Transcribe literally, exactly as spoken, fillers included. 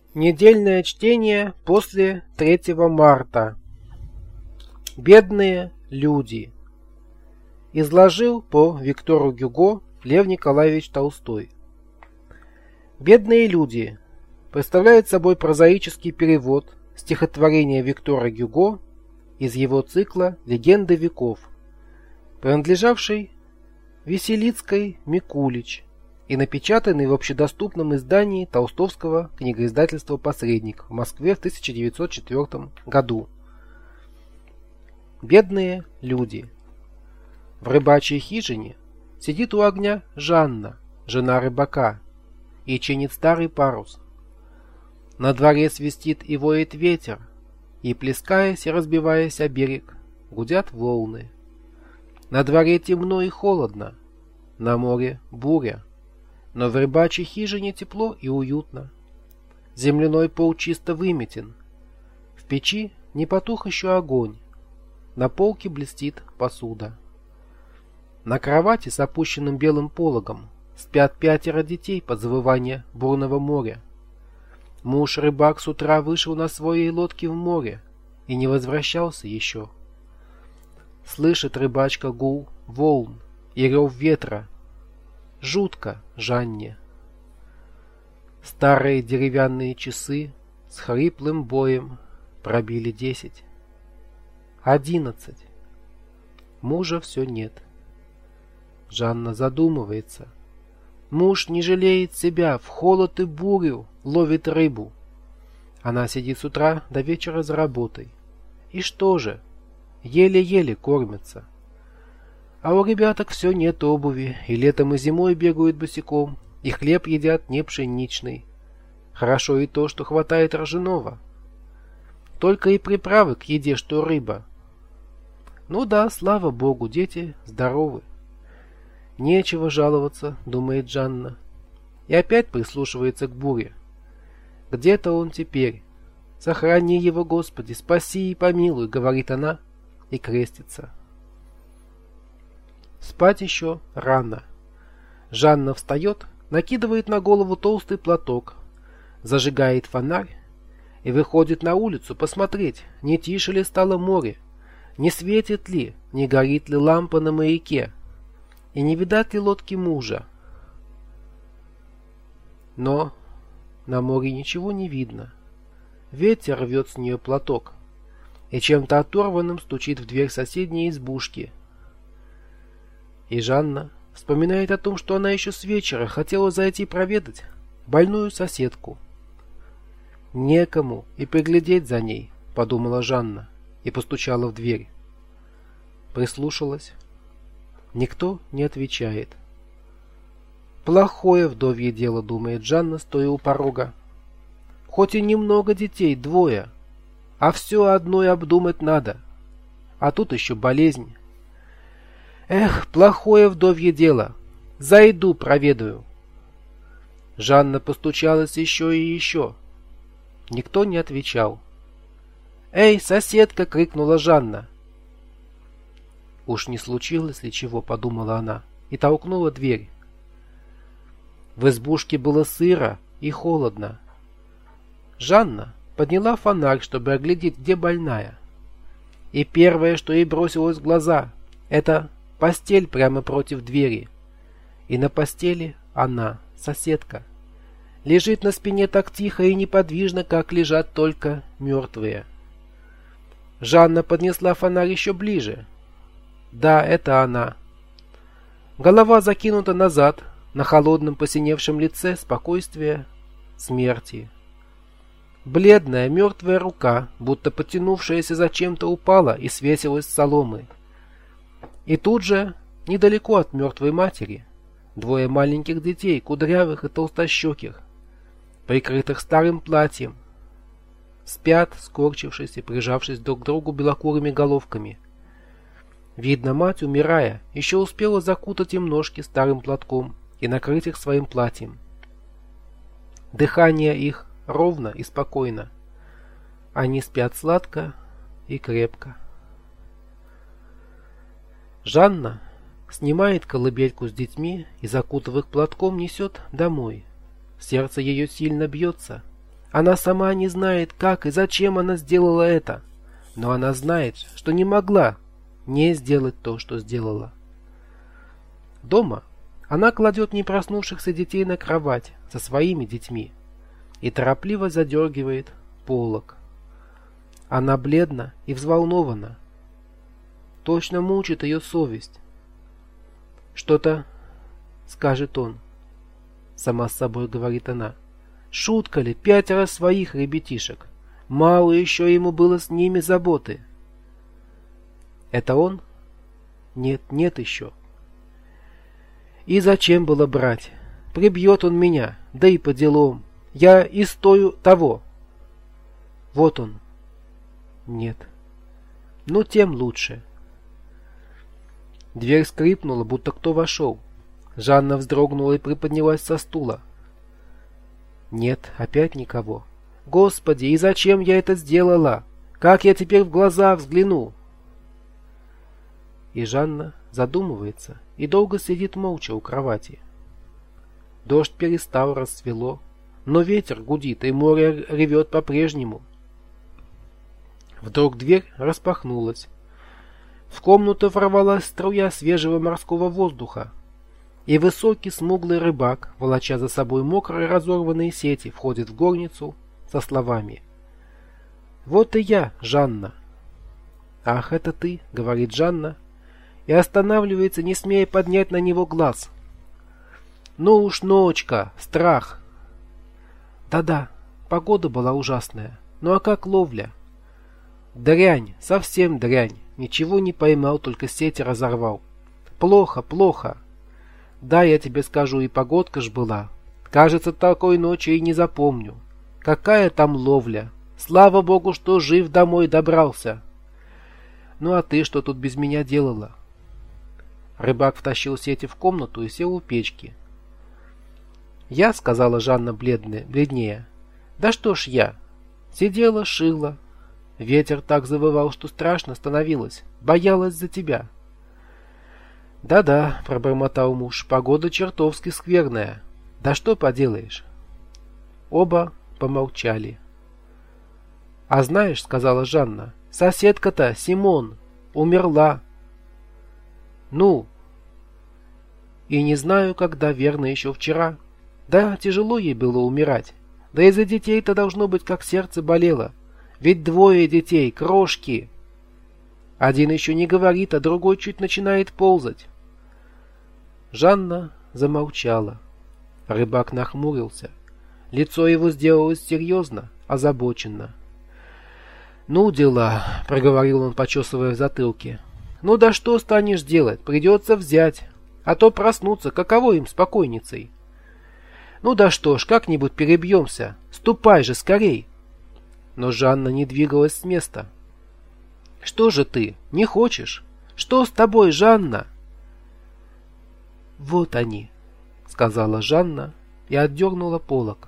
Недельное чтение после третьего марта. Бедные люди. Изложил по Виктору Гюго Лев Николаевич Толстой. «Бедные люди» представляет собой прозаический перевод стихотворения Виктора Гюго из его цикла «Легенды веков», принадлежавшей Веселицкой Микулич и напечатанный в общедоступном издании Толстовского книгоиздательства «Посредник» в Москве в тысяча девятьсот четвёртом году. Бедные люди. В рыбачьей хижине сидит у огня Жанна, жена рыбака, и чинит старый парус. На дворе свистит и воет ветер, и, плескаясь и разбиваясь о берег, гудят волны. На дворе темно и холодно, на море буря, но в рыбачьей хижине тепло и уютно. Земляной пол чисто выметен, в печи не потух еще огонь, на полке блестит посуда. На кровати с опущенным белым пологом спят пятеро детей под завывание бурного моря. Муж-рыбак с утра вышел на своей лодке в море и не возвращался еще. Слышит рыбачка гул волн и рев ветра. Жутко Жанне. Старые деревянные часы с хриплым боем пробили десять. Одиннадцать. Мужа все нет. Жанна задумывается. Муж не жалеет себя, в холод и бурю ловит рыбу. Она сидит с утра до вечера за работой. И что же? Еле-еле кормится. А у ребяток все нет обуви, и летом и зимой бегают босиком, и хлеб едят не пшеничный. Хорошо и то, что хватает ржаного. Только и приправы к еде, что рыба. Ну да, слава богу, дети здоровы. Нечего жаловаться, думает Жанна. И опять прислушивается к буре. Где-то он теперь. Сохрани его, Господи, спаси и помилуй, говорит она и крестится. Спать еще рано. Жанна встает, накидывает на голову толстый платок, зажигает фонарь и выходит на улицу посмотреть, не тише ли стало море, не светит ли, не горит ли лампа на маяке, и не видать ли лодки мужа. Но на море ничего не видно. Ветер рвет с нее платок и чем-то оторванным стучит в дверь соседней избушки. И Жанна вспоминает о том, что она еще с вечера хотела зайти проведать больную соседку. «Некому и приглядеть за ней», — подумала Жанна и постучала в дверь. Прислушалась. Никто не отвечает. «Плохое вдовье дело», — думает Жанна, стоя у порога. «Хоть и немного детей, двое, а все одно и обдумать надо. А тут еще болезнь. Эх, плохое вдовье дело. Зайду, проведаю». Жанна постучалась еще и еще. Никто не отвечал. «Эй, соседка!» — крикнула Жанна. «Уж не случилось ли чего?» — подумала она и толкнула дверь. В избушке было сыро и холодно. Жанна подняла фонарь, чтобы оглядеть, где больная. И первое, что ей бросилось в глаза, это постель прямо против двери. И на постели она, соседка, лежит на спине так тихо и неподвижно, как лежат только мертвые. Жанна поднесла фонарь еще ближе. Да, это она. Голова закинута назад, на холодном посиневшем лице спокойствие смерти. Бледная мертвая рука, будто потянувшаяся зачем-то, упала и свесилась с соломы. И тут же, недалеко от мертвой матери, двое маленьких детей, кудрявых и толстощеких, прикрытых старым платьем, спят, скорчившись и прижавшись друг к другу белокурыми головками. Видно, мать, умирая, еще успела закутать им ножки старым платком и накрыть их своим платьем. Дыхание их ровно и спокойно. Они спят сладко и крепко. Жанна снимает колыбельку с детьми и, закутав их платком, несет домой. Сердце ее сильно бьется, Она сама не знает, как и зачем она сделала это, но она знает, что не могла не сделать то, что сделала. Дома она кладет не проснувшихся детей на кровать со своими детьми и торопливо задергивает полог. Она бледна и взволнована. Точно мучит ее совесть. «Что-то, — скажет он, — сама с собой говорит она, — шутка ли, пятеро своих ребятишек, мало еще ему было с ними заботы». Это он? Нет, нет еще. И зачем было брать? Прибьет он меня, да и по делам. Я и стою того. Вот он. Нет. Ну, тем лучше. Дверь скрипнула, будто кто вошел. Жанна вздрогнула и приподнялась со стула. Нет, опять никого. Господи, и зачем я это сделала? Как я теперь в глаза взгляну? И Жанна задумывается и долго сидит молча у кровати. Дождь перестал, рассвело, но ветер гудит, и море ревет по-прежнему. Вдруг дверь распахнулась. В комнату ворвалась струя свежего морского воздуха, и высокий смуглый рыбак, волоча за собой мокрые разорванные сети, входит в горницу со словами: «Вот и я, Жанна». «Ах, это ты», — говорит Жанна, и останавливается, не смея поднять на него глаз. «Ну уж, ночка, страх». «Да-да, погода была ужасная. Ну а как ловля?» «Дрянь, совсем дрянь. Ничего не поймал, только сети разорвал. Плохо, плохо. Да, я тебе скажу, и погодка ж была. Кажется, такой ночи и не запомню. Какая там ловля. Слава богу, что жив домой добрался. Ну а ты что тут без меня делала?» Рыбак втащил сети в комнату и сел у печки. «Я, — сказала Жанна бледная, бледнее, — да что ж я? Сидела, шила. Ветер так завывал, что страшно становилось. Боялась за тебя». «Да-да, — пробормотал муж, — погода чертовски скверная. Да что поделаешь?» Оба помолчали. «А знаешь, — сказала Жанна, — соседка-то, Симон, умерла». «Ну?» «И не знаю, когда, верно, еще вчера. Да, тяжело ей было умирать. Да и за детей-то должно быть, как сердце болело. Ведь двое детей, крошки. Один еще не говорит, а другой чуть начинает ползать». Жанна замолчала. Рыбак нахмурился. Лицо его сделалось серьезно, озабоченно. «Ну, дела», — проговорил он, почесывая в затылке. «Ну да что станешь делать? Придется взять. А то проснуться, каково им с покойницей? Ну да что ж, как-нибудь перебьемся. Ступай же скорей». Но Жанна не двигалась с места. «Что же ты, не хочешь? Что с тобой, Жанна?» «Вот они», — сказала Жанна и отдернула полог.